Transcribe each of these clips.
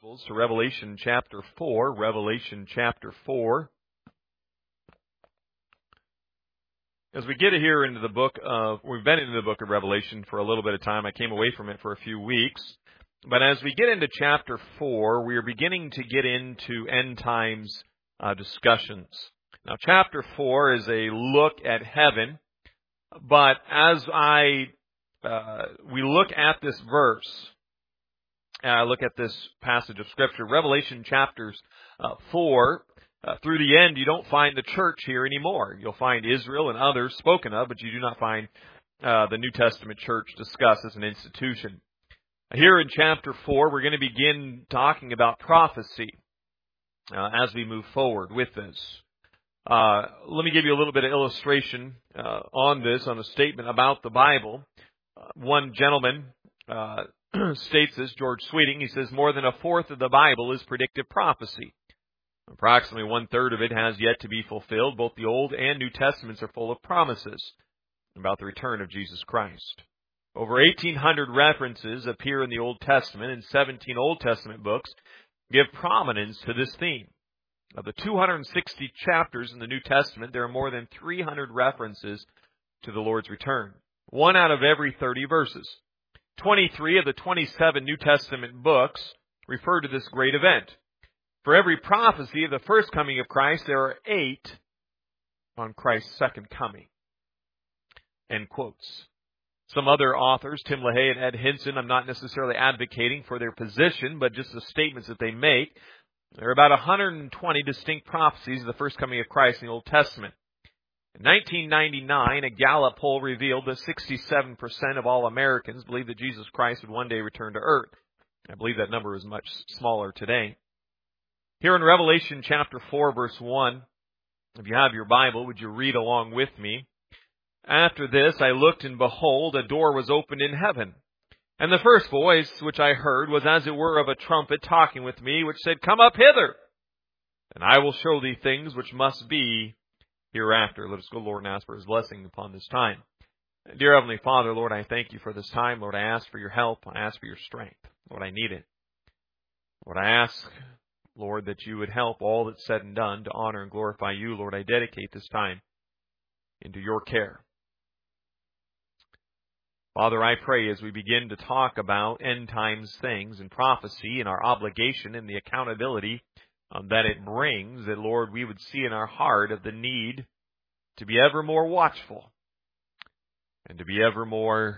Gospels to Revelation chapter 4. Revelation chapter 4. As we get here into the book of, we've been into the book of Revelation for a little bit of time. I came away from it for a few weeks. But as we get into chapter 4, we are beginning to get into end times discussions. Now, chapter 4 is a look at heaven. But as we look at this verse, look at this passage of Scripture, Revelation chapters 4, through the end, you don't find the church here anymore. You'll find Israel and others spoken of, but you do not find the New Testament church discussed as an institution. Here in chapter 4, we're going to begin talking about prophecy as we move forward with this. Let me give you a little bit of illustration on this, on a statement about the Bible. One gentleman states this, George Sweeting. He says, more than a fourth of the Bible is predictive prophecy. Approximately one-third of it has yet to be fulfilled. Both the Old and New Testaments are full of promises about the return of Jesus Christ. Over 1,800 references appear in the Old Testament, and 17 Old Testament books give prominence to this theme. Of the 260 chapters in the New Testament, there are more than 300 references to the Lord's return. 1 out of every 30 verses. 23 of the 27 New Testament books refer to this great event. For every prophecy of the first coming of Christ, there are 8 on Christ's second coming. End quotes. Some other authors, Tim LaHaye and Ed Hinson, I'm not necessarily advocating for their position, but just the statements that they make. There are about 120 distinct prophecies of the first coming of Christ in the Old Testament. In 1999, a Gallup poll revealed that 67% of all Americans believe that Jesus Christ would one day return to earth. I believe that number is much smaller today. Here in Revelation chapter 4, verse 1, if you have your Bible, would you read along with me? After this, I looked, and behold, a door was opened in heaven. And the first voice which I heard was as it were of a trumpet talking with me, which said, Come up hither, and I will show thee things which must be hereafter. Let us go, Lord, and ask for His blessing upon this time. Dear Heavenly Father, Lord, I thank You for this time. Lord, I ask for Your help. I ask for Your strength. Lord, I need it. Lord, I ask, Lord, that You would help all that's said and done to honor and glorify You. Lord, I dedicate this time into Your care. Father, I pray as we begin to talk about end times things and prophecy and our obligation and the accountability that it brings, that, Lord, we would see in our heart of the need to be ever more watchful and to be ever more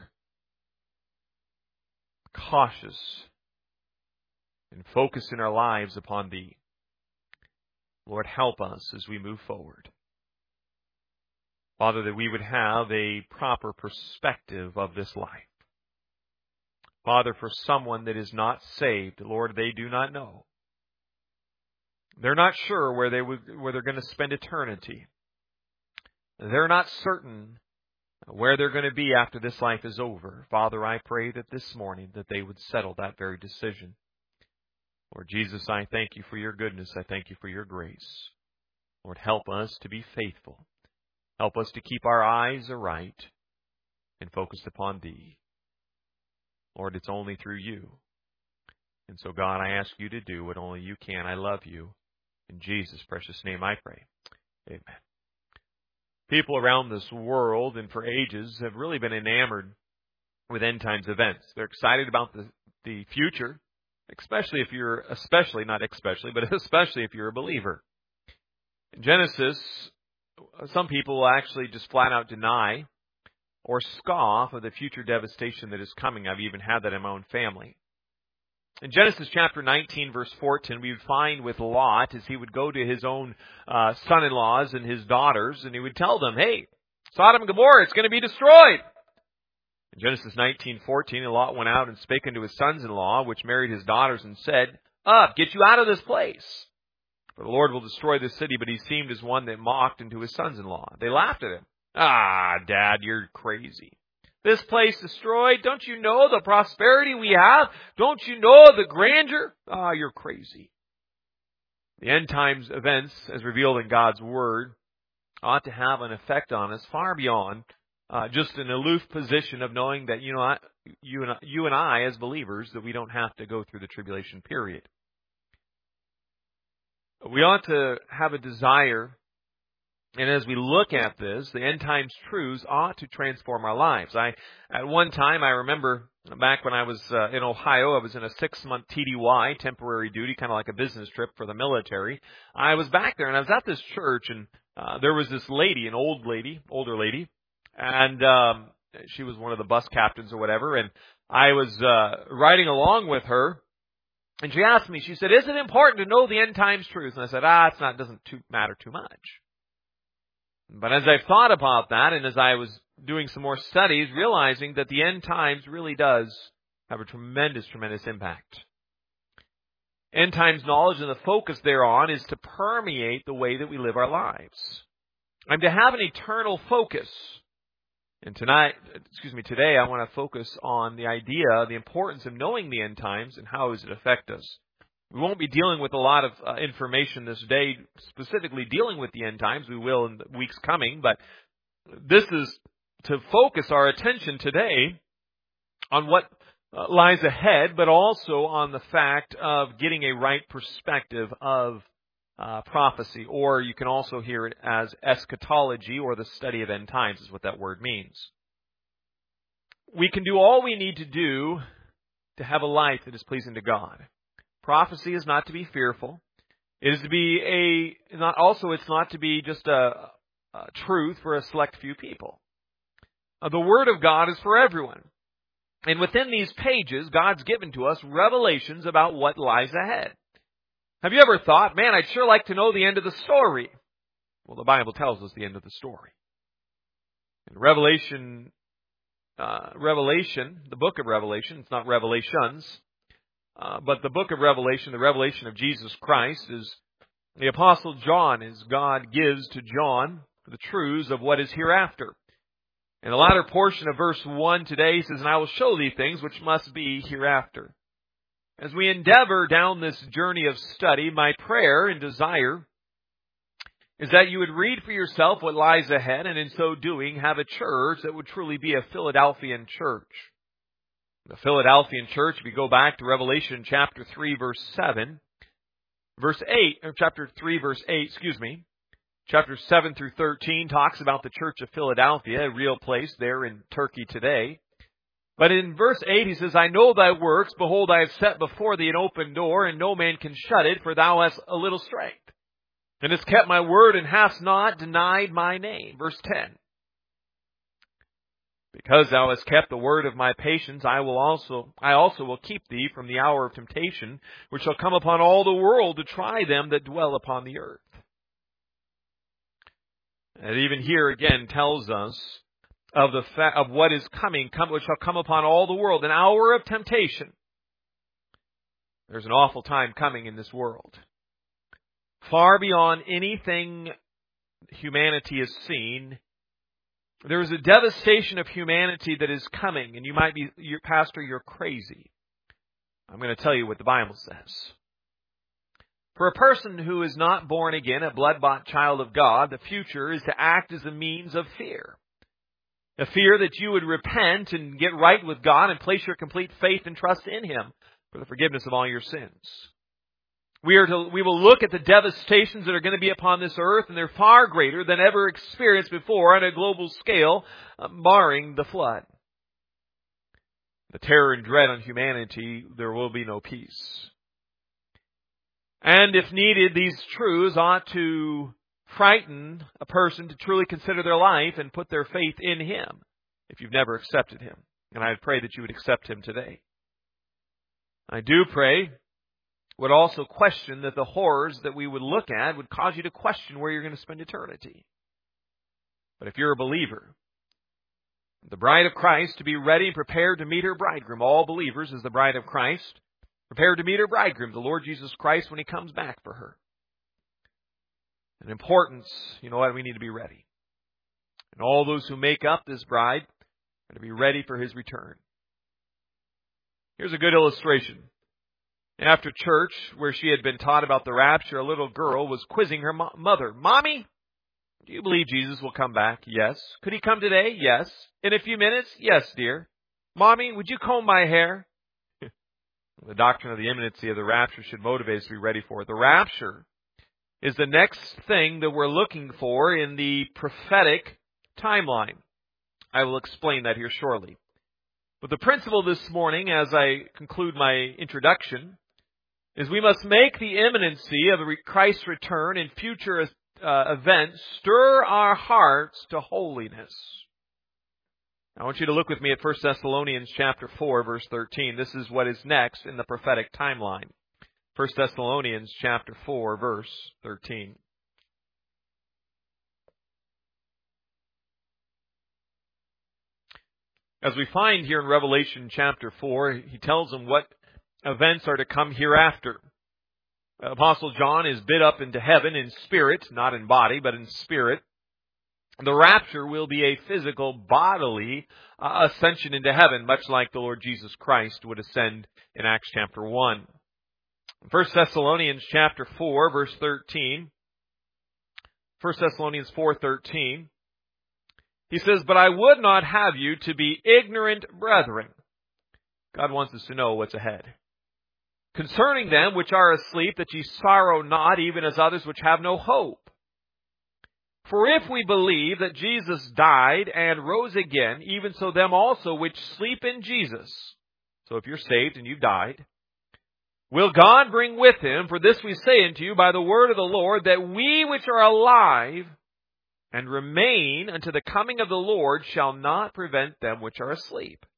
cautious and focus in our lives upon Thee. Lord, help us as we move forward. Father, that we would have a proper perspective of this life. Father, for someone that is not saved, Lord, they do not know. They're not sure where they're going to spend eternity. They're not certain where they're going to be after this life is over. Father, I pray that this morning that they would settle that very decision. Lord Jesus, I thank You for Your goodness. I thank You for Your grace. Lord, help us to be faithful. Help us to keep our eyes aright and focused upon Thee. Lord, it's only through You. And so, God, I ask You to do what only You can. I love You. In Jesus' precious name I pray. Amen. People around this world and for ages have really been enamored with end times events. They're excited about the future, especially if you're a believer. In Genesis, some people will actually just flat out deny or scoff of the future devastation that is coming. I've even had that in my own family. In Genesis chapter 19, verse 14, we would find with Lot as he would go to his own son-in-laws and his daughters, and he would tell them, hey, Sodom and Gomorrah, it's going to be destroyed. In Genesis 19:14, Lot went out and spake unto his sons-in-law, which married his daughters, and said, Up, get you out of this place. For the Lord will destroy this city, but he seemed as one that mocked unto his sons-in-law. They laughed at him. Ah, Dad, you're crazy. This place destroyed? Don't you know the prosperity we have? Don't you know the grandeur? Ah, you're crazy. The end times events, as revealed in God's Word, ought to have an effect on us far beyond just an aloof position of knowing that you and I as believers, that we don't have to go through the tribulation period. we ought to have a desire, and as we look at this, the end times truths ought to transform our lives. At one time, I remember back when I was in Ohio, I was in a 6-month TDY, temporary duty, kind of like a business trip for the military. I was back there, and I was at this church, and there was this lady, an older lady, and she was one of the bus captains or whatever, and I was riding along with her, and she asked me, she said, "Is it important to know the end times truth?" And I said, it doesn't matter too much. But as I've thought about that, and as I was doing some more studies, realizing that the end times really does have a tremendous impact. End times knowledge and the focus thereon is to permeate the way that we live our lives. I'm to have an eternal focus. And today I want to focus on the idea, the importance of knowing the end times and how does it affect us. We won't be dealing with a lot of information this day, specifically dealing with the end times. We will in the weeks coming, but this is to focus our attention today on what lies ahead, but also on the fact of getting a right perspective of prophecy, or you can also hear it as eschatology, or the study of end times is what that word means. We can do all we need to do to have a life that is pleasing to God. Prophecy is not to be fearful. It is to be it's not to be just a truth for a select few people. The Word of God is for everyone. And within these pages, God's given to us revelations about what lies ahead. Have you ever thought, man, I'd sure like to know the end of the story? Well, the Bible tells us the end of the story. In Revelation, the book of Revelation, it's not Revelations, but the book of Revelation, the revelation of Jesus Christ, is the Apostle John, as God gives to John the truths of what is hereafter. In the latter portion of verse 1 today, he says, "And I will show thee things which must be hereafter." As we endeavor down this journey of study, my prayer and desire is that you would read for yourself what lies ahead, and in so doing, have a church that would truly be a Philadelphian church. The Philadelphian church, if you go back to Revelation chapter 3, verse 7, chapter 7 through 13 talks about the church of Philadelphia, a real place there in Turkey today. But in verse 8 he says, "I know thy works, behold, I have set before thee an open door, and no man can shut it, for thou hast a little strength. And hast kept my word, and hast not denied my name." Verse 10. "Because thou hast kept the word of my patience, I also will keep thee from the hour of temptation, which shall come upon all the world to try them that dwell upon the earth." And even here again tells us of what is coming, which shall come upon all the world, an hour of temptation. There's an awful time coming in this world, far beyond anything humanity has seen. There is a devastation of humanity that is coming, and you might be, Pastor, you're crazy. I'm going to tell you what the Bible says. For a person who is not born again, a blood-bought child of God, the future is to act as a means of fear. A fear that you would repent and get right with God and place your complete faith and trust in Him for the forgiveness of all your sins. We will look at the devastations that are going to be upon this earth, and they're far greater than ever experienced before on a global scale, barring the flood. The terror and dread on humanity, there will be no peace. And if needed, these truths ought to frighten a person to truly consider their life and put their faith in Him if you've never accepted Him. And I pray that you would accept Him today. I do pray, would also question that the horrors that we would look at would cause you to question where you're going to spend eternity. But if you're a believer, the bride of Christ, to be ready and prepared to meet her bridegroom, all believers is the bride of Christ, prepared to meet her bridegroom, the Lord Jesus Christ, when He comes back for her. An importance, you know what, we need to be ready. And all those who make up this bride are to be ready for His return. Here's a good illustration. After church, where she had been taught about the rapture, a little girl was quizzing her mother. "Mommy, do you believe Jesus will come back?" "Yes." "Could He come today?" "Yes." "In a few minutes?" "Yes, dear." "Mommy, would you comb my hair?" The doctrine of the imminency of the rapture should motivate us to be ready for it. The rapture is the next thing that we're looking for in the prophetic timeline. I will explain that here shortly. But the principle this morning, as I conclude my introduction, is we must make the imminency of Christ's return and future events stir our hearts to holiness. I want you to look with me at 1 Thessalonians chapter 4, verse 13. This is what is next in the prophetic timeline. 1 Thessalonians chapter 4, verse 13. As we find here in Revelation chapter 4, he tells them what events are to come hereafter. Apostle John is bid up into heaven in spirit, not in body, but in spirit. The rapture will be a physical, bodily ascension into heaven, much like the Lord Jesus Christ would ascend in Acts chapter 1. 1 Thessalonians chapter 4, verse 13. 1 Thessalonians 4:13. He says, "But I would not have you to be ignorant, brethren." God wants us to know what's ahead. "Concerning them which are asleep, that ye sorrow not, even as others which have no hope. For if we believe that Jesus died and rose again, even so them also which sleep in Jesus." So if you're saved and you've died, "will God bring with him? For this we say unto you by the word of the Lord, that we which are alive and remain unto the coming of the Lord shall not prevent them which are asleep.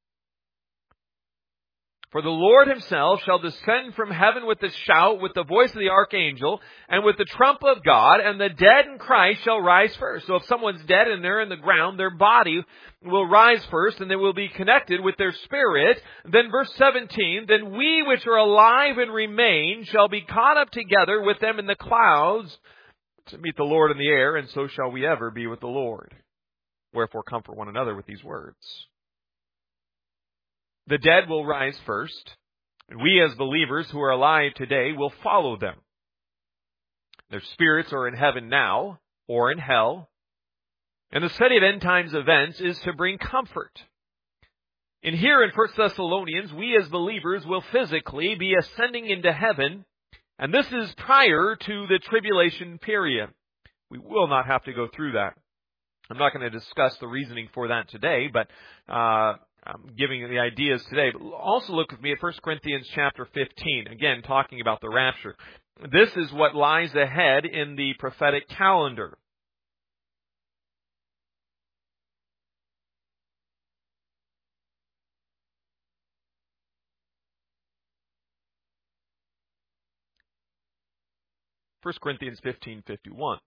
For the Lord himself shall descend from heaven with a shout, with the voice of the archangel, and with the trump of God, and the dead in Christ shall rise first." So if someone's dead and they're in the ground, their body will rise first, and they will be connected with their spirit. Then verse 17, "Then we which are alive and remain shall be caught up together with them in the clouds to meet the Lord in the air, and so shall we ever be with the Lord. Wherefore comfort one another with these words." The dead will rise first, and we as believers who are alive today will follow them. Their spirits are in heaven now, or in hell. And the study of end times events is to bring comfort. And here in 1 Thessalonians, we as believers will physically be ascending into heaven, and this is prior to the tribulation period. We will not have to go through that. I'm not going to discuss the reasoning for that today, but I'm giving you the ideas today. But also look with me at 1 Corinthians chapter 15, again talking about the rapture. This is what lies ahead in the prophetic calendar. First Corinthians 15:51.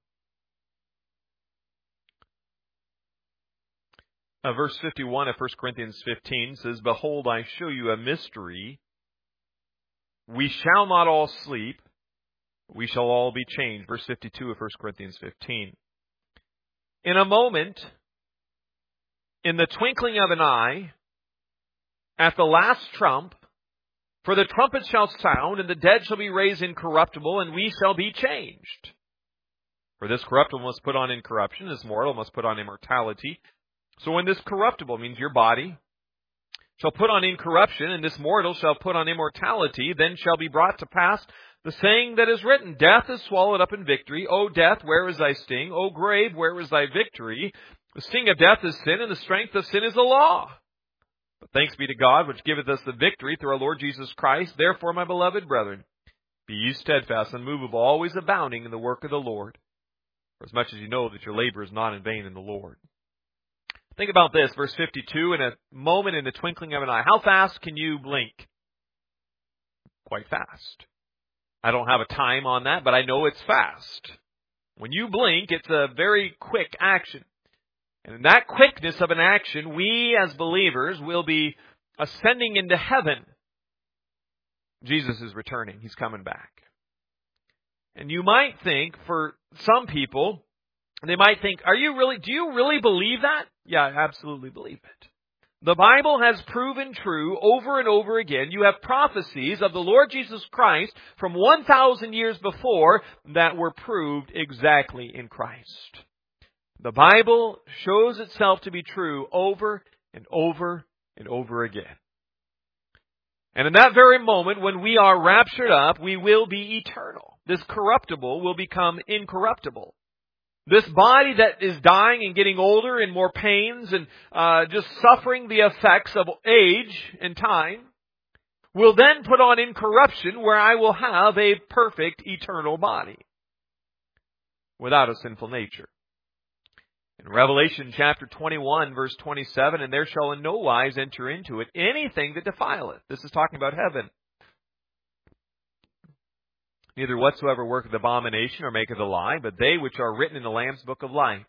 Verse 51 of 1 Corinthians 15 says, "Behold, I show you a mystery. We shall not all sleep. We shall all be changed." Verse 52 of 1 Corinthians 15. "In a moment, in the twinkling of an eye, at the last trump, for the trumpet shall sound, and the dead shall be raised incorruptible, and we shall be changed. For this corruptible must put on incorruption, this mortal must put on immortality. So when this corruptible," means your body, "shall put on incorruption, and this mortal shall put on immortality, then shall be brought to pass the saying that is written, Death is swallowed up in victory. O death, where is thy sting? O grave, where is thy victory? The sting of death is sin, and the strength of sin is the law. But thanks be to God, which giveth us the victory through our Lord Jesus Christ. Therefore, my beloved brethren, be ye steadfast, unmovable, always abounding in the work of the Lord, for as much as you know that your labor is not in vain in the Lord." Think about this, verse 52, "In a moment, in the twinkling of an eye." How fast can you blink? Quite fast. I don't have a time on that, but I know it's fast. When you blink, it's a very quick action. And in that quickness of an action, we as believers will be ascending into heaven. Jesus is returning. He's coming back. And you might think, for some people, they might think, do you really believe that? Yeah, I absolutely believe it. The Bible has proven true over and over again. You have prophecies of the Lord Jesus Christ from 1,000 years before that were proved exactly in Christ. The Bible shows itself to be true over and over and over again. And in that very moment, when we are raptured up, we will be eternal. This corruptible will become incorruptible. This body that is dying and getting older and more pains and just suffering the effects of age and time will then put on incorruption, where I will have a perfect eternal body without a sinful nature. In Revelation chapter 21, verse 27, and there shall in no wise enter into it anything that defileth. This is talking about heaven. Neither whatsoever worketh abomination or maketh a lie, but they which are written in the Lamb's book of life.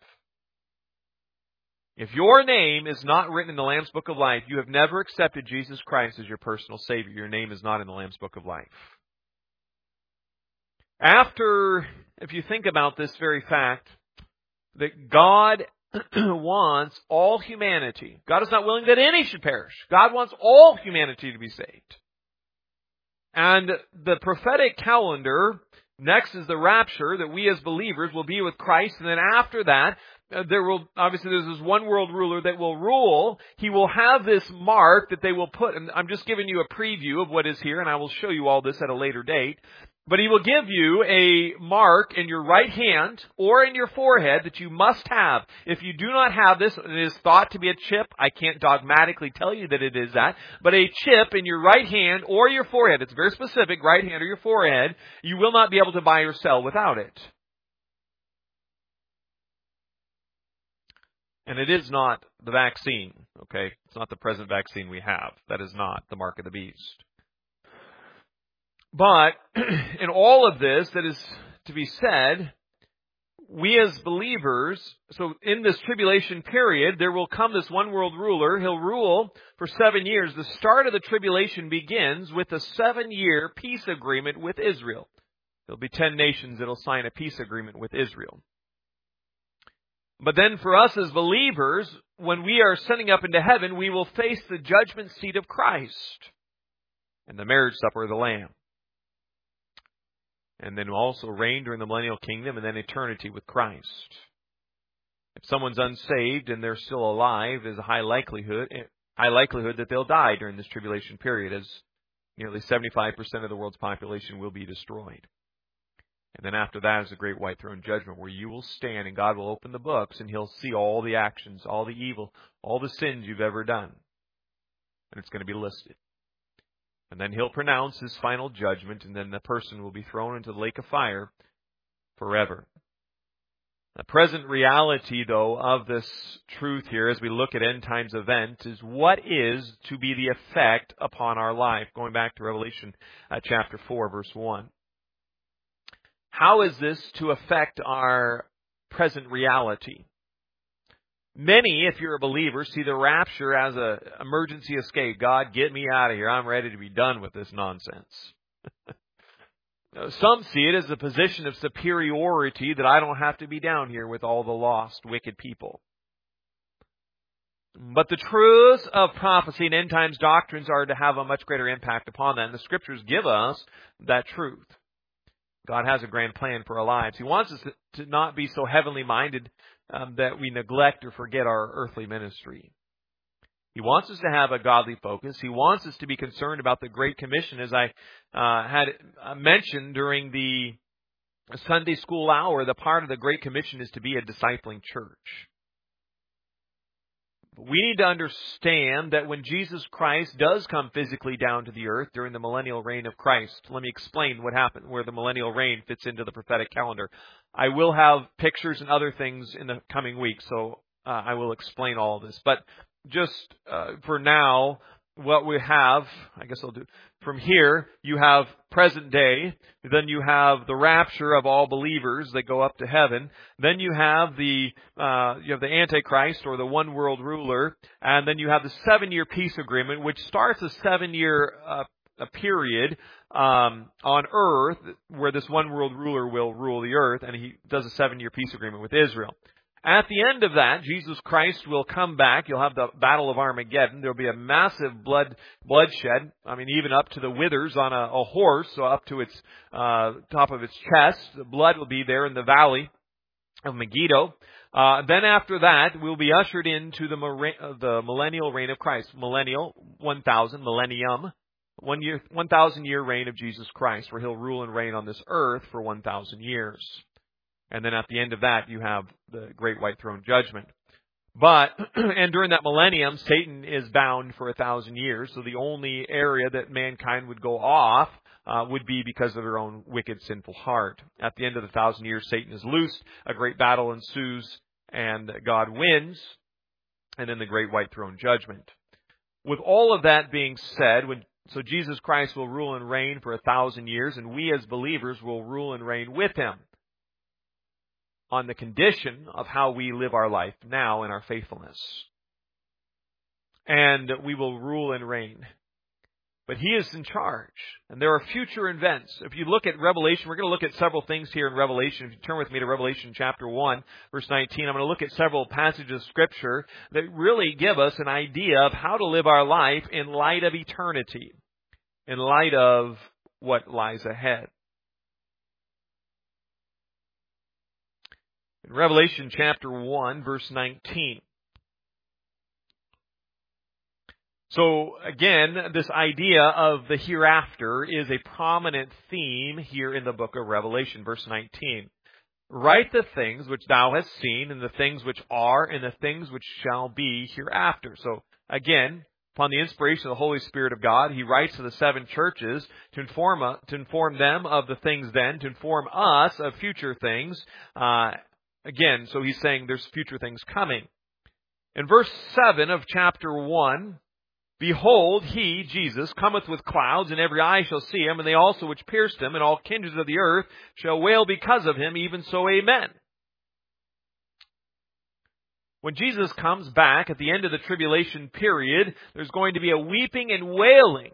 If your name is not written in the Lamb's book of life, you have never accepted Jesus Christ as your personal Savior. Your name is not in the Lamb's book of life. After, if you think about this very fact, that God wants all humanity. God is not willing that any should perish. God wants all humanity to be saved. And the prophetic calendar, next is the rapture, that we as believers will be with Christ. And then after that, there's this one world ruler that will rule. He will have this mark that they will put, and I'm just giving you a preview of what is here, and I will show you all this at a later date. But he will give you a mark in your right hand or in your forehead that you must have. If you do not have this, it is thought to be a chip. I can't dogmatically tell you that it is that. But a chip in your right hand or your forehead, it's very specific, right hand or your forehead, you will not be able to buy or sell without it. And it is not the vaccine, okay? It's not the present vaccine we have. That is not the mark of the beast. But in all of this that is to be said, we as believers, so in this tribulation period, there will come this one world ruler. He'll rule for 7 years. The start of the tribulation begins with a 7-year peace agreement with Israel. There'll be 10 nations that will sign a peace agreement with Israel. But then for us as believers, when we are ascending up into heaven, we will face the judgment seat of Christ and the marriage supper of the Lamb. And then also reign during the millennial kingdom and then eternity with Christ. If someone's unsaved and they're still alive, there's a high likelihood that they'll die during this tribulation period, as nearly 75% of the world's population will be destroyed. And then after that is the great white throne judgment, where you will stand and God will open the books and He'll see all the actions, all the evil, all the sins you've ever done. And it's going to be listed. And then He'll pronounce His final judgment, and then the person will be thrown into the lake of fire forever. The present reality, though, of this truth here, as we look at end times events, is what is to be the effect upon our life. Going back to Revelation chapter 4, verse 1. How is this to affect our present reality? Many, if you're a believer, see the rapture as an emergency escape. God, get me out of here. I'm ready to be done with this nonsense. Some see it as a position of superiority, that I don't have to be down here with all the lost, wicked people. But the truths of prophecy and end times doctrines are to have a much greater impact upon that. And the Scriptures give us that truth. God has a grand plan for our lives. He wants us to not be so heavenly minded that we neglect or forget our earthly ministry. He wants us to have a godly focus. He wants us to be concerned about the Great Commission, as I had mentioned during the Sunday school hour. The part of the Great Commission is to be a discipling church. We need to understand that when Jesus Christ does come physically down to the earth during the millennial reign of Christ, let me explain what happened, where the millennial reign fits into the prophetic calendar. I will have pictures and other things in the coming weeks, so I will explain all of this. But just for now, what we have, I guess I'll do, from here, you have present day, then you have the rapture of all believers that go up to heaven, then you have the Antichrist, or the one world ruler, and then you have the 7-year peace agreement, which starts a 7-year period on earth, where this one world ruler will rule the earth, and he does a 7-year peace agreement with Israel. At the end of that, Jesus Christ will come back. You'll have the Battle of Armageddon. There'll be a massive bloodshed. I mean, even up to the withers on a horse, so up to its top of its chest. The blood will be there in the valley of Megiddo. Then after that, we'll be ushered into the millennial reign of Christ. Millennial, 1,000, millennium, 1,000 year reign of Jesus Christ, where He'll rule and reign on this earth for 1,000 years. And then at the end of that, you have the great white throne judgment. But, and during that millennium, Satan is bound for 1,000 years. So the only area that mankind would go off would be because of their own wicked, sinful heart. At the end of the 1,000 years, Satan is loosed, a great battle ensues, and God wins, and then the great white throne judgment. With all of that being said, so Jesus Christ will rule and reign for 1,000 years, and we as believers will rule and reign with Him, on the condition of how we live our life now in our faithfulness. And we will rule and reign. But He is in charge. And there are future events. If you look at Revelation, we're going to look at several things here in Revelation. If you turn with me to Revelation chapter 1, verse 19, I'm going to look at several passages of Scripture that really give us an idea of how to live our life in light of eternity, in light of what lies ahead. In Revelation chapter 1, verse 19. So again, this idea of the hereafter is a prominent theme here in the book of Revelation, verse 19. Write the things which thou hast seen, and the things which are, and the things which shall be hereafter. So again, upon the inspiration of the Holy Spirit of God, He writes to the 7 churches to inform them of the things then, to inform us of future things. Again, so He's saying there's future things coming. In verse 7 of chapter 1, behold, He, Jesus, cometh with clouds, and every eye shall see Him, and they also which pierced Him, and all kindreds of the earth shall wail because of Him, even so, amen. When Jesus comes back at the end of the tribulation period, there's going to be a weeping and wailing,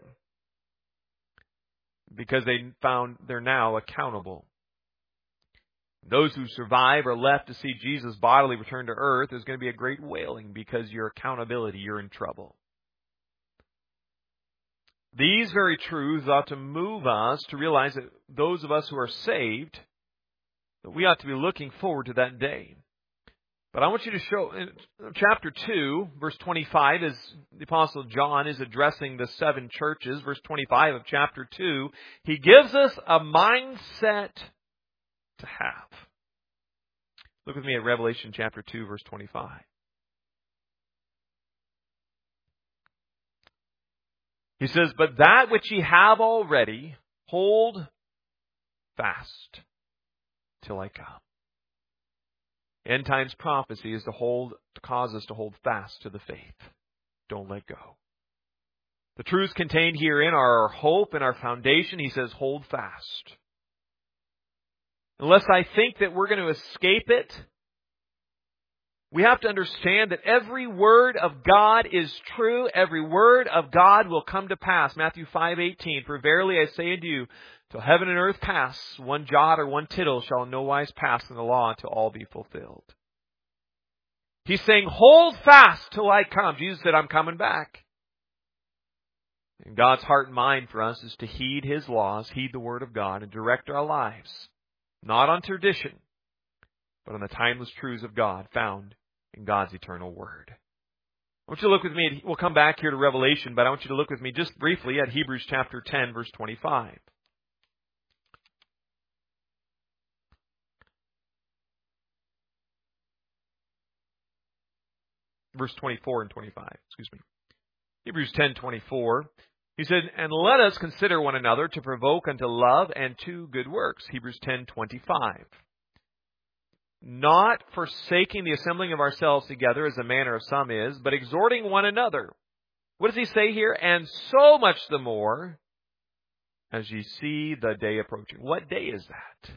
because they're now accountable. Those who survive or left to see Jesus bodily return to earth, there's going to be a great wailing because your accountability, you're in trouble. These very truths ought to move us to realize that those of us who are saved, that we ought to be looking forward to that day. But I want you to show, in chapter 2, verse 25, as the Apostle John is addressing the 7 churches, verse 25 of chapter 2, he gives us a mindset to have. Look with me at Revelation chapter 2, verse 25. He says, but that which ye have already, hold fast till I come. End times prophecy is to cause us to hold fast to the faith. Don't let go. The truths contained herein are our hope and our foundation. He says, hold fast. Unless I think that we're going to escape it, we have to understand that every word of God is true. Every word of God will come to pass. Matthew 5:18, for verily I say unto you, till heaven and earth pass, one jot or one tittle shall in no wise pass in the law until all be fulfilled. He's saying, hold fast till I come. Jesus said, I'm coming back. And God's heart and mind for us is to heed His laws, heed the Word of God, and direct our lives, not on tradition, but on the timeless truths of God found in God's eternal Word. I want you to look with me, we'll come back here to Revelation, but I want you to look with me just briefly at Hebrews chapter 10, verse 25. Verse 24 and 25, excuse me. Hebrews 10:24. He said, and let us consider one another to provoke unto love and to good works. Hebrews 10:25. Not forsaking the assembling of ourselves together as the manner of some is, but exhorting one another. What does he say here? And so much the more as ye see the day approaching. What day is that?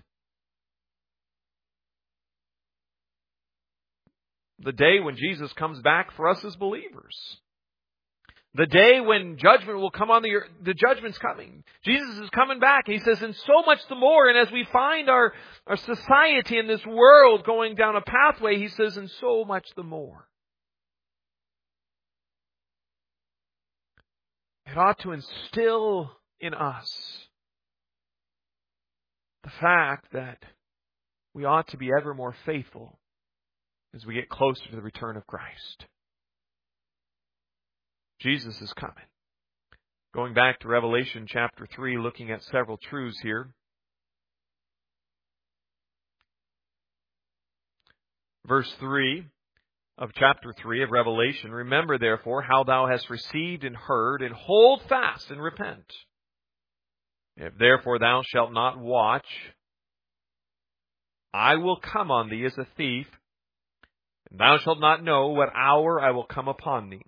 The day when Jesus comes back for us as believers. The day when judgment will come on the earth. The judgment's coming. Jesus is coming back. He says, and so much the more. And as we find our society in this world going down a pathway, he says, and so much the more. It ought to instill in us the fact that we ought to be ever more faithful as we get closer to the return of Christ. Jesus is coming. Going back to Revelation chapter 3, looking at several truths here. Verse 3 of chapter 3 of Revelation, remember therefore how thou hast received and heard, and hold fast and repent. If therefore thou shalt not watch, I will come on thee as a thief, and thou shalt not know what hour I will come upon thee.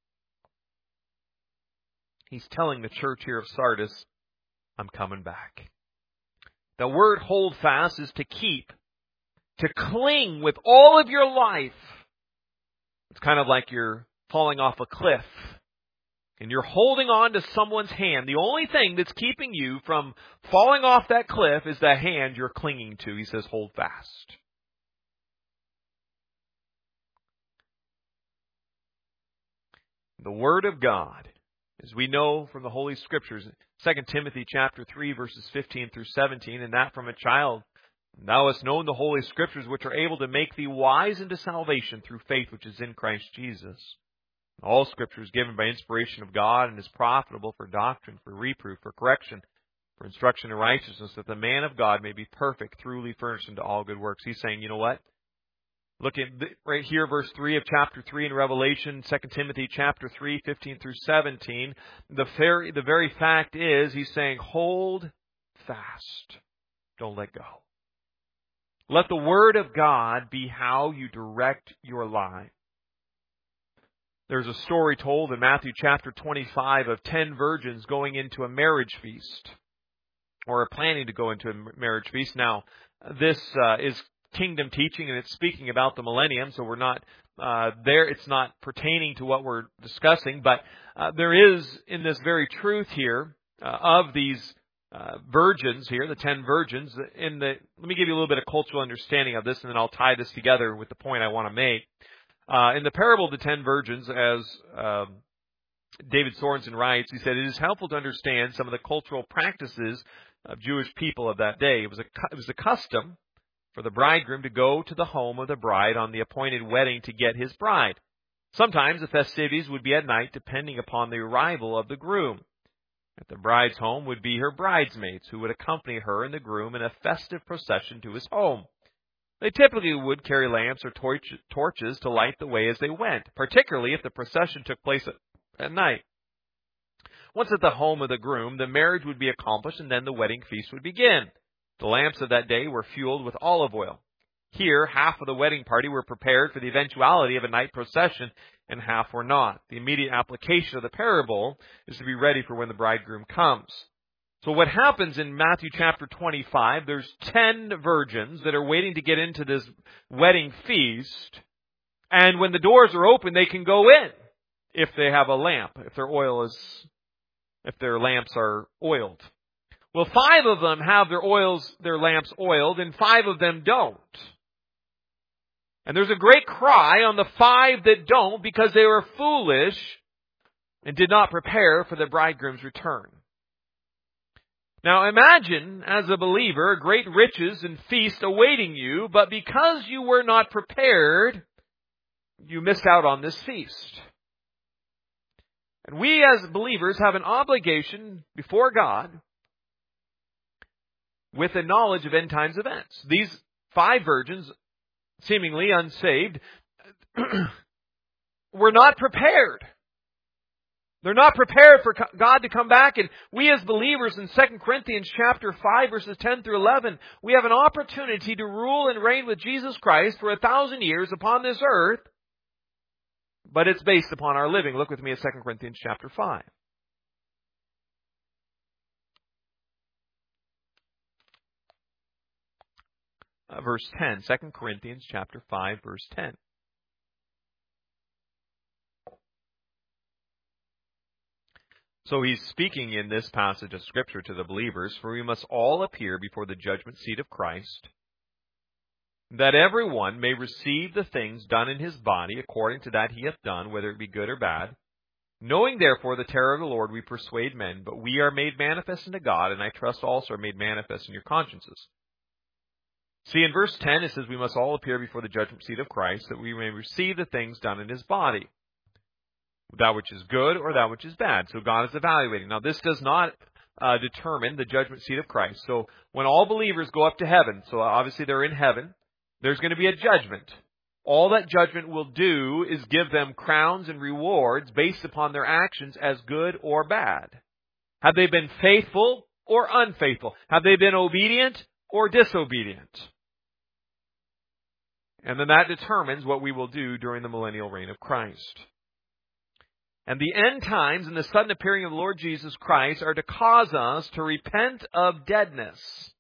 He's telling the church here of Sardis, I'm coming back. The word hold fast is to keep, to cling with all of your life. It's kind of like you're falling off a cliff and you're holding on to someone's hand. The only thing that's keeping you from falling off that cliff is the hand you're clinging to. He says, hold fast. The Word of God, as we know from the Holy Scriptures, 2 Timothy chapter 3, verses 15 through 17, and that from a child, thou hast known the Holy Scriptures, which are able to make thee wise unto salvation through faith which is in Christ Jesus. All Scripture is given by inspiration of God and is profitable for doctrine, for reproof, for correction, for instruction in righteousness, that the man of God may be perfect, truly furnished unto all good works. He's saying, you know what? Look at right here, verse 3 of chapter 3 in Revelation, 2 Timothy chapter 3, 15 through 17. The very fact is, he's saying, hold fast. Don't let go. Let the Word of God be how you direct your life. There's a story told in Matthew chapter 25 of 10 virgins going into a marriage feast, or planning to go into a marriage feast. Now, this is kingdom teaching, and it's speaking about the millennium, so we're not there. It's not pertaining to what we're discussing, but there is in this very truth here of these virgins here, the 10 virgins. Let me give you a little bit of cultural understanding of this, and then I'll tie this together with the point I want to make. In the parable of the 10 virgins, as David Sorensen writes, he said, it is helpful to understand some of the cultural practices of Jewish people of that day. It was a custom for the bridegroom to go to the home of the bride on the appointed wedding to get his bride. Sometimes the festivities would be at night, depending upon the arrival of the groom. At the bride's home would be her bridesmaids, who would accompany her and the groom in a festive procession to his home. They typically would carry lamps or torches to light the way as they went, particularly if the procession took place at night. Once at the home of the groom, the marriage would be accomplished, and then the wedding feast would begin. The lamps of that day were fueled with olive oil. Here, half of the wedding party were prepared for the eventuality of a night procession, and half were not. The immediate application of the parable is to be ready for when the bridegroom comes. So what happens in Matthew chapter 25, there's 10 virgins that are waiting to get into this wedding feast, and when the doors are open, they can go in if they have a lamp, if their lamps are oiled. Well, 5 of them have their lamps oiled, and 5 of them don't. And there's a great cry on the 5 that don't, because they were foolish and did not prepare for the bridegroom's return. Now imagine, as a believer, great riches and feast awaiting you, but because you were not prepared, you missed out on this feast. And we as believers have an obligation before God with the knowledge of end times events. These 5 virgins, seemingly unsaved, were not prepared. They're not prepared for God to come back. And we as believers in 2 Corinthians chapter 5, verses 10 through 11, we have an opportunity to rule and reign with Jesus Christ for 1,000 years upon this earth. But it's based upon our living. Look with me at 2 Corinthians chapter 5. Verse 10, 2 Corinthians chapter 5, verse 10. So he's speaking in this passage of Scripture to the believers, for we must all appear before the judgment seat of Christ, that everyone may receive the things done in his body according to that he hath done, whether it be good or bad. Knowing therefore the terror of the Lord, we persuade men, but we are made manifest unto God, and I trust also are made manifest in your consciences. See, in verse 10, it says we must all appear before the judgment seat of Christ, that we may receive the things done in his body, that which is good or that which is bad. So God is evaluating. Now, this does not determine the judgment seat of Christ. So when all believers go up to heaven, so obviously they're in heaven, there's going to be a judgment. All that judgment will do is give them crowns and rewards based upon their actions as good or bad. Have they been faithful or unfaithful? Have they been obedient or disobedient? And then that determines what we will do during the millennial reign of Christ. And the end times and the sudden appearing of the Lord Jesus Christ are to cause us to repent of deadness.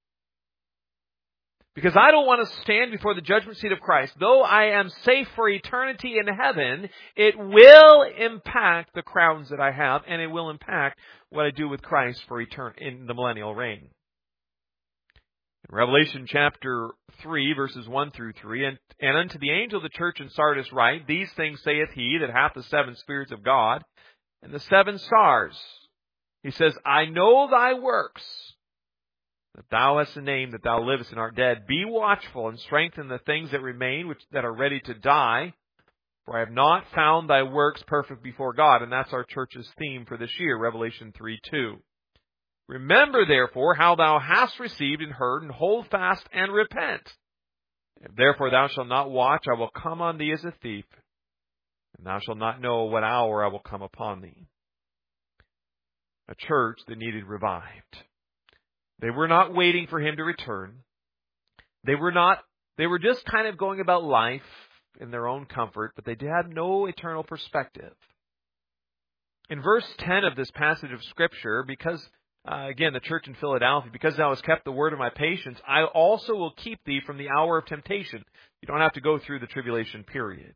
Because I don't want to stand before the judgment seat of Christ. Though I am safe for eternity in heaven, it will impact the crowns that I have, and it will impact what I do with Christ for in the millennial reign. In Revelation chapter 3, verses 1 through 3, and unto the angel of the church in Sardis write, These things saith he that hath the 7 spirits of God, and the 7 stars. He says, I know thy works, that thou hast a name, that thou livest and art dead. Be watchful and strengthen the things that remain, that are ready to die. For I have not found thy works perfect before God. And that's our church's theme for this year, Revelation 3:2. Remember, therefore, how thou hast received and heard, and hold fast and repent. If therefore thou shalt not watch, I will come on thee as a thief, and thou shalt not know what hour I will come upon thee. A church that needed revived. They were not waiting for him to return. They were just kind of going about life in their own comfort, but they had no eternal perspective. In verse 10 of this passage of Scripture, because, again, the church in Philadelphia, because thou hast kept the word of my patience, I also will keep thee from the hour of temptation. You don't have to go through the tribulation period.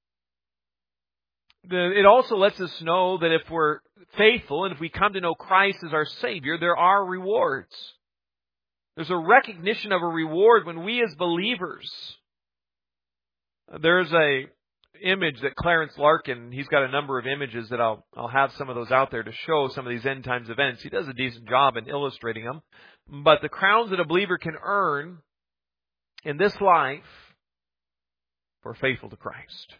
It also lets us know that if we're faithful and if we come to know Christ as our Savior, there are rewards. There's a recognition of a reward when we as believers. There's a image that Clarence Larkin, he's got a number of images that I'll have some of those out there to show some of these end times events. He does a decent job in illustrating them. But the crowns that a believer can earn in this life for faithful to Christ.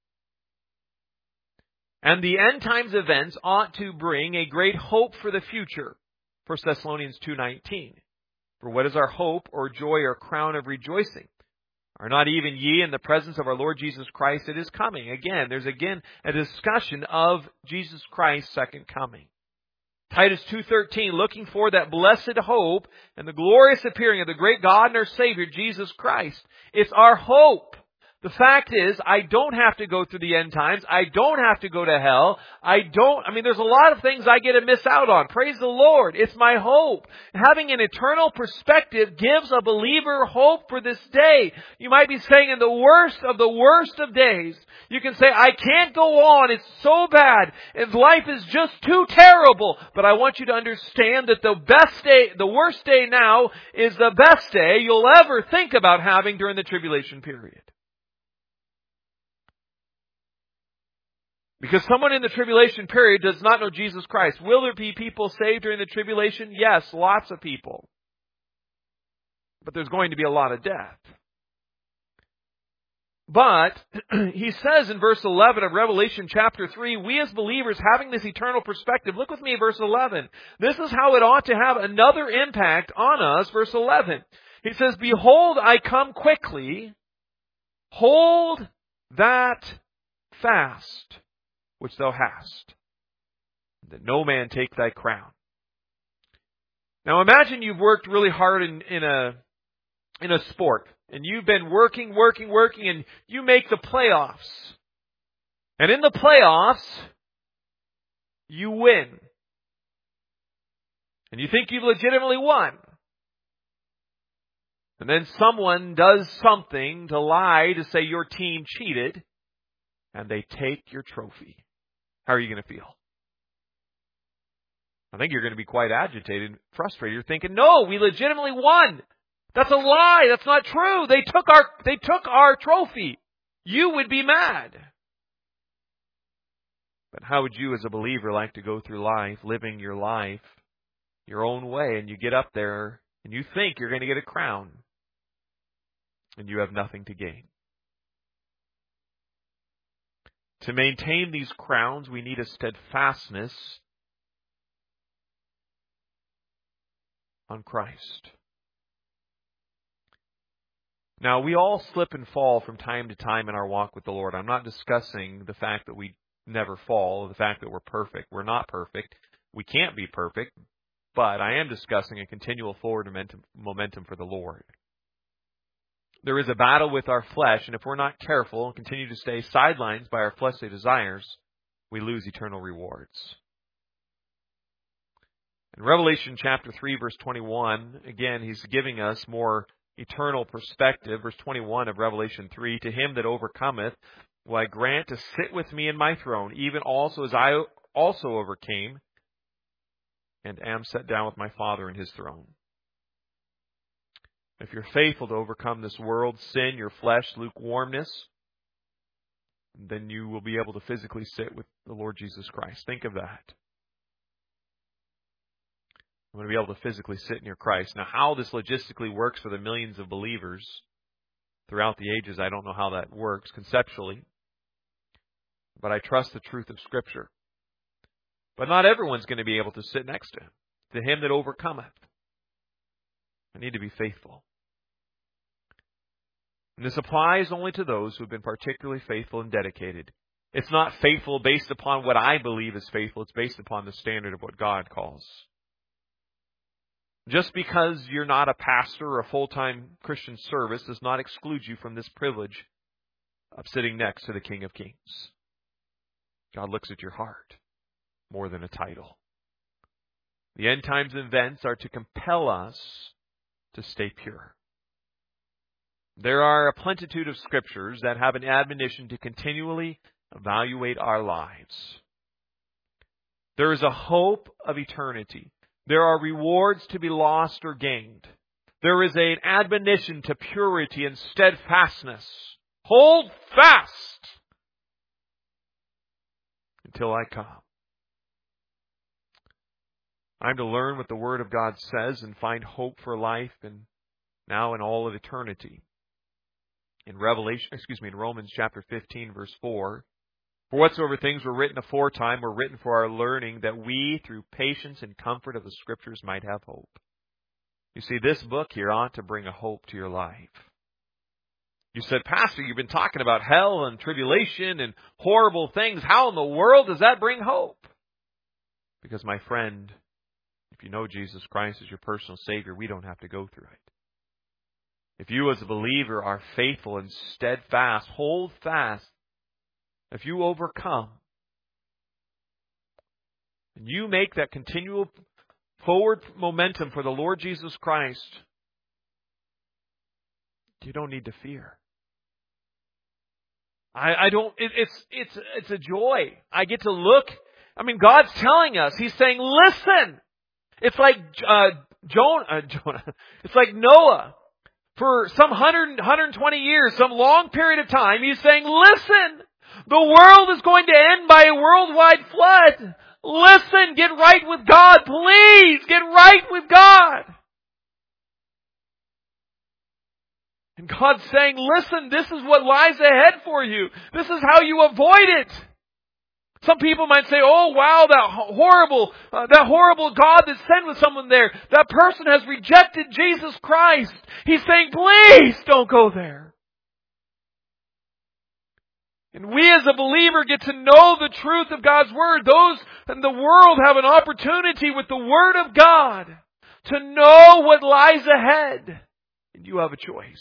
And the end times events ought to bring a great hope for the future. 1 Thessalonians 2:19. For what is our hope or joy or crown of rejoicing? Are not even ye in the presence of our Lord Jesus Christ that is coming? Again, there's a discussion of Jesus Christ's second coming. Titus 2:13, looking for that blessed hope and the glorious appearing of the great God and our Savior, Jesus Christ. It's our hope. The fact is, I don't have to go through the end times. I don't have to go to hell. There's a lot of things I get to miss out on. Praise the Lord. It's my hope. Having an eternal perspective gives a believer hope for this day. You might be saying in the worst of days, you can say, I can't go on. It's so bad. And life is just too terrible. But I want you to understand that the worst day now is the best day you'll ever think about having during the tribulation period. Because someone in the tribulation period does not know Jesus Christ. Will there be people saved during the tribulation? Yes, lots of people. But there's going to be a lot of death. But he says in verse 11 of Revelation chapter 3, we as believers having this eternal perspective, look with me at verse 11. This is how it ought to have another impact on us. Verse 11. He says, Behold, I come quickly. Hold that fast which thou hast, that no man take thy crown. Now imagine you've worked really hard in a sport, and you've been working, and you make the playoffs. And in the playoffs, you win. And you think you've legitimately won. And then someone does something to lie to say your team cheated, and they take your trophy. How are you going to feel? I think you're going to be quite agitated, frustrated. You're thinking, no, we legitimately won. That's a lie. That's not true. They took our trophy. You would be mad. But how would you as a believer like to go through life, living your life your own way, and you get up there and you think you're going to get a crown and you have nothing to gain? To maintain these crowns, we need a steadfastness on Christ. Now, we all slip and fall from time to time in our walk with the Lord. I'm not discussing the fact that we never fall, or the fact that we're perfect. We're not perfect. We can't be perfect. But I am discussing a continual forward momentum for the Lord. There is a battle with our flesh, and if we're not careful and continue to stay sidelines by our fleshly desires, we lose eternal rewards. In Revelation chapter 3, verse 21, again, he's giving us more eternal perspective. Verse 21 of Revelation 3, to him that overcometh will I grant to sit with me in my throne, even also as I also overcame and am set down with my Father in his throne. If you're faithful to overcome this world, sin, your flesh, lukewarmness, then you will be able to physically sit with the Lord Jesus Christ. Think of that. I'm going to be able to physically sit near Christ. Now, how this logistically works for the millions of believers throughout the ages, I don't know how that works conceptually. But I trust the truth of Scripture. But not everyone's going to be able to sit next to him. To him that overcometh. I need to be faithful. And this applies only to those who have been particularly faithful and dedicated. It's not faithful based upon what I believe is faithful. It's based upon the standard of what God calls. Just because you're not a pastor or a full-time Christian service does not exclude you from this privilege of sitting next to the King of Kings. God looks at your heart more than a title. The end times events are to compel us to stay pure. There are a plenitude of scriptures that have an admonition to continually evaluate our lives. There is a hope of eternity. There are rewards to be lost or gained. There is an admonition to purity and steadfastness. Hold fast until I come. I'm to learn what the Word of God says and find hope for life and now in all of eternity. In Romans chapter 15, verse 4, for whatsoever things were written aforetime were written for our learning, that we, through patience and comfort of the Scriptures, might have hope. You see, this book here ought to bring a hope to your life. You said, Pastor, you've been talking about hell and tribulation and horrible things. How in the world does that bring hope? Because, my friend, if you know Jesus Christ as your personal Savior, we don't have to go through it. If you as a believer are faithful and steadfast, hold fast, if you overcome, and you make that continual forward momentum for the Lord Jesus Christ, you don't need to fear. It's a joy. I get to look. I mean, God's telling us. He's saying, listen. It's like Jonah. It's like Noah. For some 120 years, some long period of time, he's saying, listen, the world is going to end by a worldwide flood. Listen, get right with God. Please, get right with God. And God's saying, listen, this is what lies ahead for you. This is how you avoid it. Some people might say, oh wow, that horrible God that sent with someone there. That person has rejected Jesus Christ. He's saying, please don't go there. And we as a believer get to know the truth of God's Word. Those in the world have an opportunity with the Word of God to know what lies ahead. And you have a choice.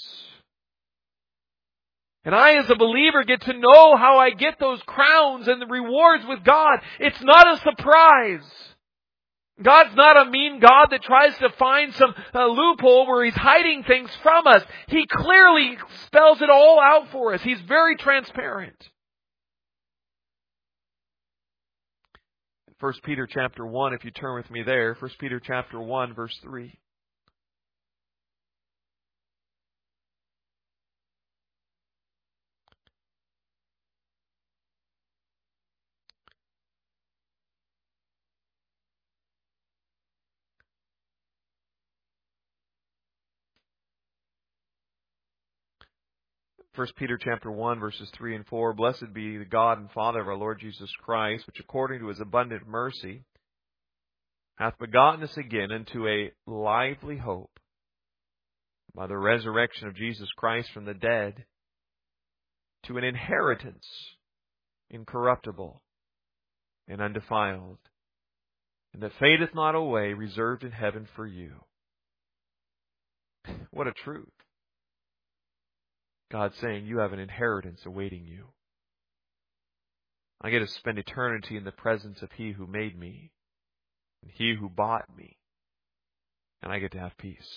And I as a believer get to know how I get those crowns and the rewards with God. It's not a surprise. God's not a mean God that tries to find some loophole where He's hiding things from us. He clearly spells it all out for us. He's very transparent. 1 Peter chapter 1, if you turn with me there, 1 Peter chapter 1, verse 3. 1 Peter chapter 1, verses 3 and 4, Blessed be the God and Father of our Lord Jesus Christ, which according to His abundant mercy hath begotten us again unto a lively hope by the resurrection of Jesus Christ from the dead, to an inheritance incorruptible and undefiled, and that fadeth not away, reserved in heaven for you. What a truth. God saying, you have an inheritance awaiting you. I get to spend eternity in the presence of He who made me, and He who bought me, and I get to have peace.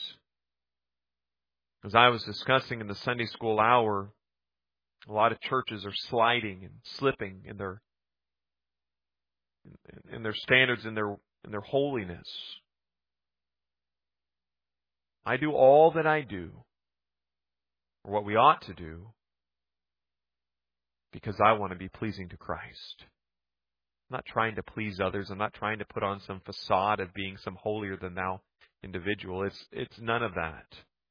As I was discussing in the Sunday school hour, a lot of churches are sliding and slipping in their standards, in their holiness. I do all that I do, or what we ought to do, because I want to be pleasing to Christ. I'm not trying to please others. I'm not trying to put on some facade of being some holier than thou individual. It's none of that.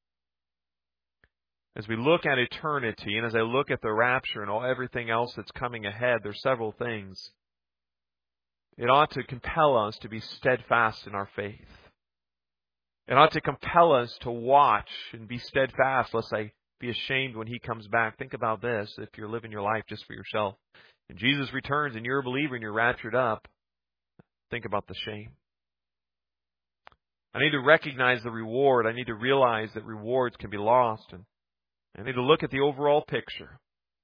As we look at eternity, and as I look at the rapture and everything else that's coming ahead, there's several things. It ought to compel us to be steadfast in our faith. It ought to compel us to watch and be steadfast, lest I be ashamed when He comes back. Think about this, if you're living your life just for yourself. And Jesus returns and you're a believer and you're raptured up, think about the shame. I need to recognize the reward. I need to realize that rewards can be lost. And I need to look at the overall picture.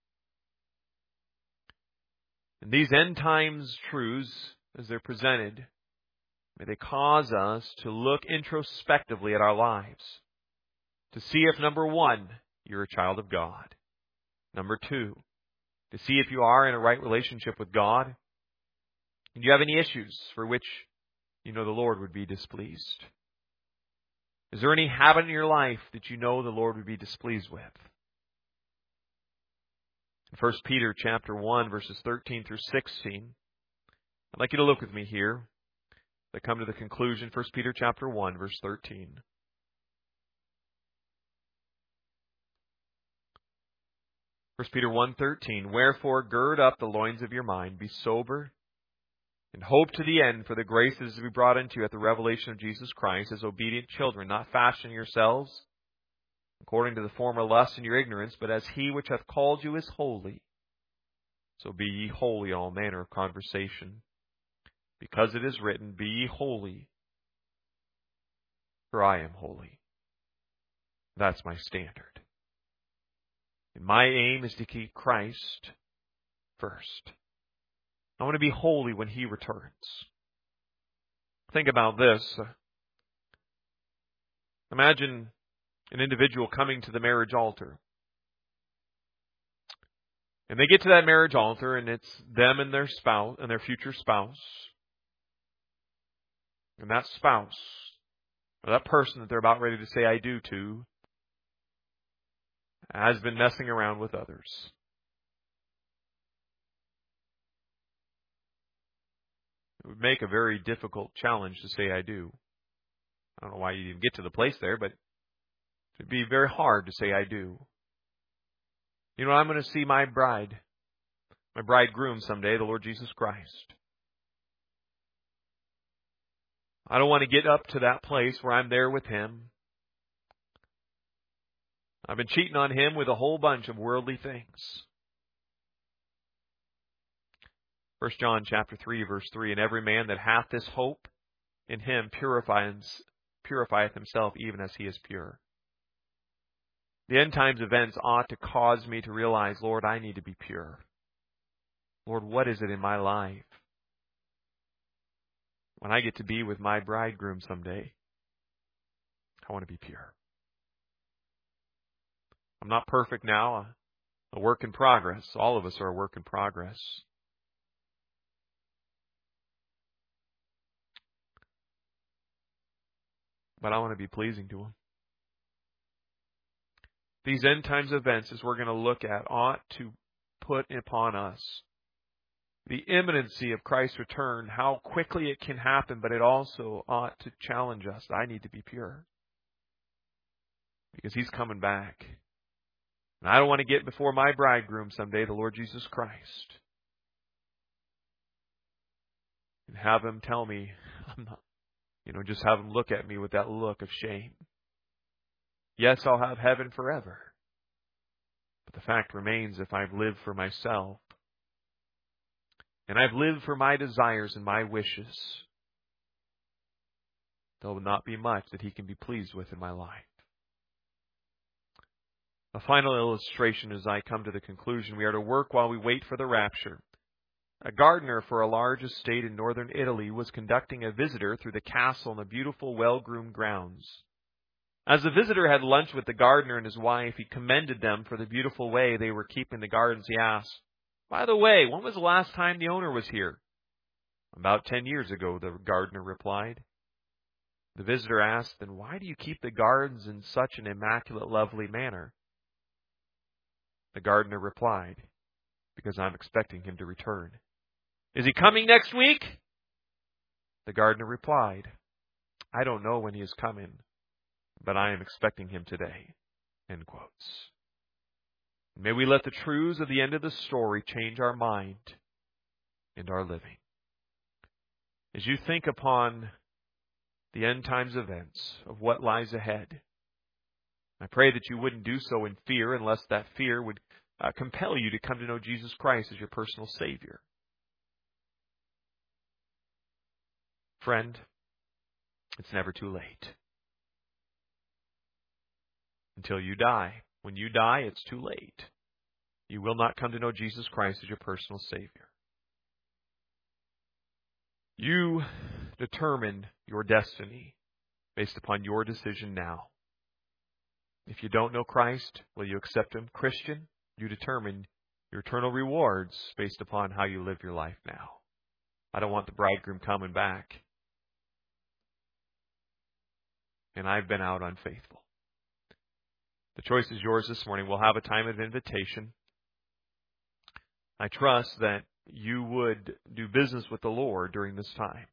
And these end times truths, as they're presented, may they cause us to look introspectively at our lives. To see if, number one, you're a child of God. Number two, to see if you are in a right relationship with God. And do you have any issues for which you know the Lord would be displeased? Is there any habit in your life that you know the Lord would be displeased with? In 1 Peter chapter 1, verses 13 through 16, I'd like you to look with me here. I come to the conclusion, 1 Peter chapter 1, verse 13. 1 Peter 1:13, Wherefore gird up the loins of your mind, be sober, and hope to the end for the grace that is to be brought unto you at the revelation of Jesus Christ, as obedient children, not fashioning yourselves according to the former lust in your ignorance, but as He which hath called you is holy, so be ye holy in all manner of conversation. Because it is written, Be ye holy, for I am holy. That's my standard. And my aim is to keep Christ first. I want to be holy when He returns. Think about this. Imagine an individual coming to the marriage altar. And they get to that marriage altar, and it's them and their spouse and their future spouse. And that spouse, or that person that they're about ready to say I do to, has been messing around with others. It would make a very difficult challenge to say I do. I don't know why you even get to the place there, but it'd be very hard to say I do. You know, I'm going to see my bride, my bridegroom someday, the Lord Jesus Christ. I don't want to get up to that place where I'm there with Him. I've been cheating on Him with a whole bunch of worldly things. 1 John chapter 3, verse 3, And every man that hath this hope in Him purifieth himself even as he is pure. The end times events ought to cause me to realize, Lord, I need to be pure. Lord, what is it in my life? When I get to be with my bridegroom someday, I want to be pure. I'm not perfect now, a work in progress. All of us are a work in progress. But I want to be pleasing to Him. These end times events, as we're going to look at, ought to put upon us the imminency of Christ's return, how quickly it can happen, but it also ought to challenge us. I need to be pure. Because He's coming back. And I don't want to get before my bridegroom someday, the Lord Jesus Christ, and have him tell me, I'm not, just have him look at me with that look of shame. Yes, I'll have heaven forever. But the fact remains, if I've lived for myself, and I've lived for my desires and my wishes, there will not be much that he can be pleased with in my life. A final illustration as I come to the conclusion. We are to work while we wait for the rapture. A gardener for a large estate in northern Italy was conducting a visitor through the castle in the beautiful, well-groomed grounds. As the visitor had lunch with the gardener and his wife, he commended them for the beautiful way they were keeping the gardens. He asked, "By the way, when was the last time the owner was here?" "About 10 years ago," the gardener replied. The visitor asked, "Then why do you keep the gardens in such an immaculate, lovely manner?" The gardener replied, "Because I'm expecting him to return." "Is he coming next week?" The gardener replied, "I don't know when he is coming, but I am expecting him today." End quotes. May we let the truths of the end of the story change our mind and our living. As you think upon the end times events of what lies ahead, I pray that you wouldn't do so in fear, unless that fear would compel you to come to know Jesus Christ as your personal Savior. Friend, it's never too late. Until you die. When you die, it's too late. You will not come to know Jesus Christ as your personal Savior. You determine your destiny based upon your decision now. If you don't know Christ, will you accept Him? Christian, you determine your eternal rewards based upon how you live your life now. I don't want the bridegroom coming back, and I've been out unfaithful. The choice is yours this morning. We'll have a time of invitation. I trust that you would do business with the Lord during this time.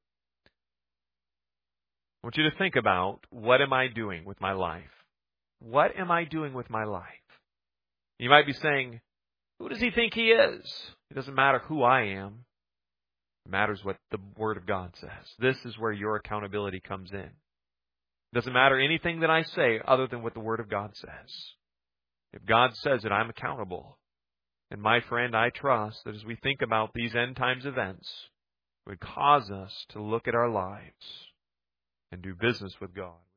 I want you to think about, what am I doing with my life? What am I doing with my life? You might be saying, who does he think he is? It doesn't matter who I am. It matters what the Word of God says. This is where your accountability comes in. It doesn't matter anything that I say other than what the Word of God says. If God says it, I'm accountable. And my friend, I trust that as we think about these end times events, it would cause us to look at our lives and do business with God.